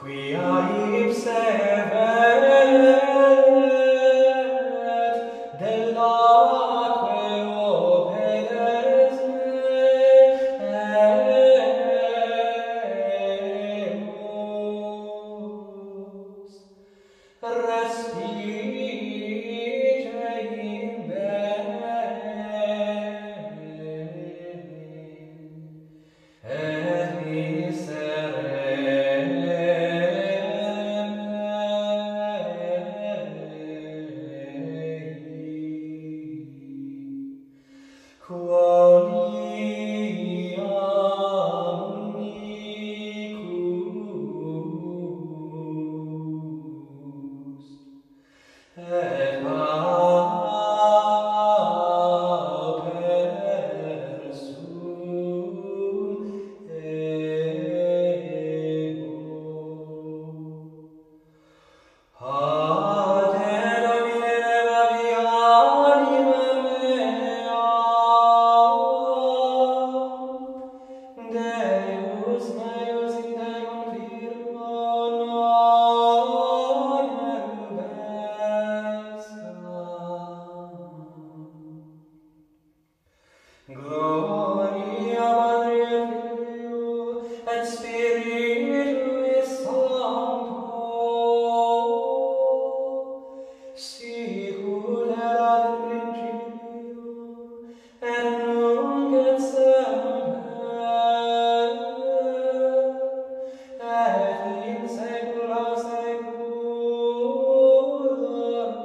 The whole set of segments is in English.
Quia ipse velet dellaque opedes meus, respice in bene, et miserere mei, quoniam unicus, et pauper sum ego. Ad Domine levavi animam mea, Deus meus in te confirmo non erubescam. Gloria Patri et Filio et Spiritui Sancto, sicut erat in principio et nunc et semper et in saecula saeculorum.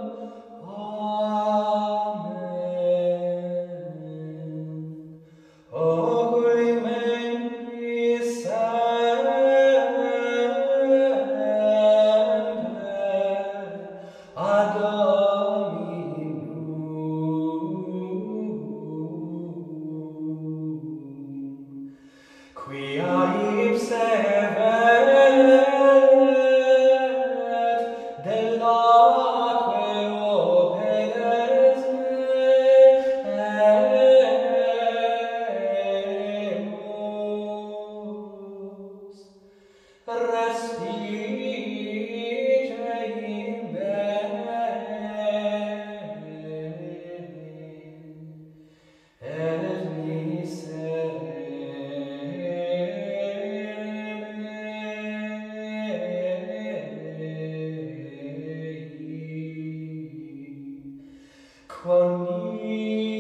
Amen. Oculi mei semper ad Dominum, quia ipse velet dellaque opedes meus, respice in bene, et miserere mei, quoniam